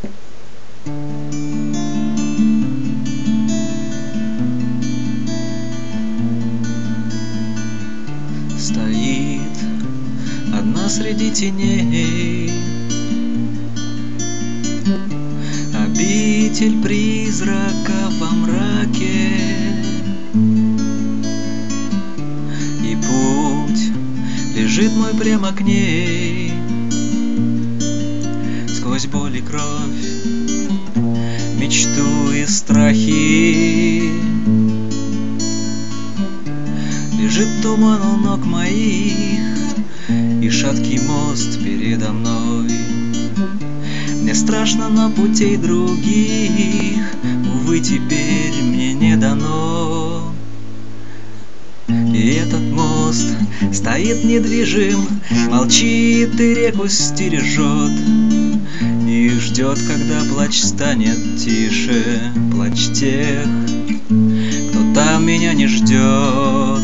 Стоит одна среди теней обитель призрака во мраке, и путь лежит мой прямо к ней. Сквозь боль и кровь, мечту и страхи лежит туман у ног моих и шаткий мост передо мной. Мне страшно, но путей других, увы, теперь мне не дано. И этот мост стоит недвижим, молчит и реку стережет, и ждет, когда плач станет тише, плач тех, кто там меня не ждет.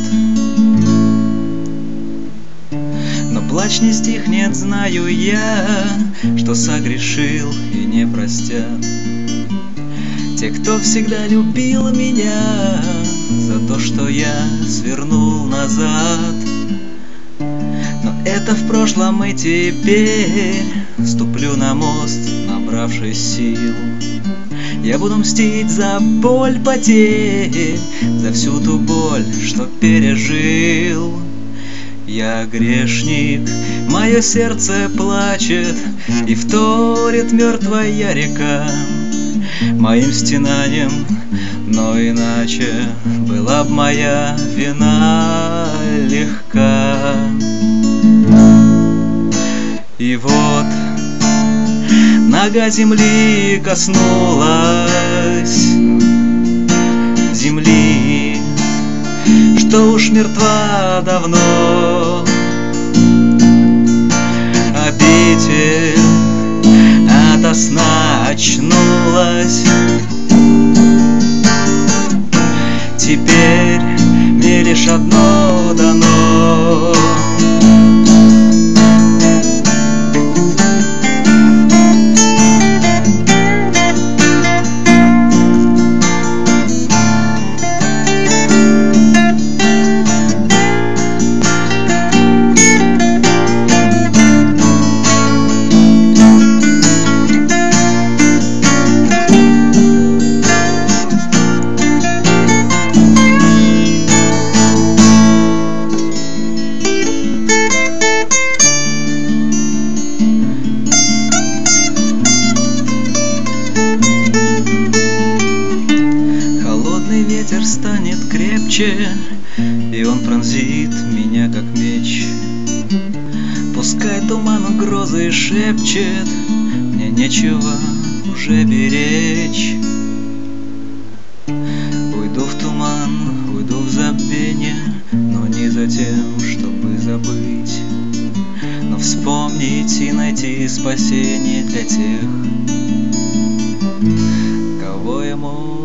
Но плач не стихнет, знаю я, что согрешил и не простят те, кто всегда любил меня за то, что я свернул назад. Но это в прошлом, и теперь ступлю на мост, набравшись сил. Я буду мстить за боль потерь, за всю ту боль, что пережил. Я грешник, мое сердце плачет, и вторит мертвая река моим стенанием, но иначе была б моя вина легка. И вот нога земли коснулась земли, что уж мертва давно. Обитель ото сна очнулась, теперь мне лишь одно дано. Ветер станет крепче, и он пронзит меня, как меч. Пускай туман угрозы шепчет, мне нечего уже беречь. Уйду в туман, уйду в забвение, но не за тем, чтобы забыть, но вспомнить и найти спасение для тех, кого я мог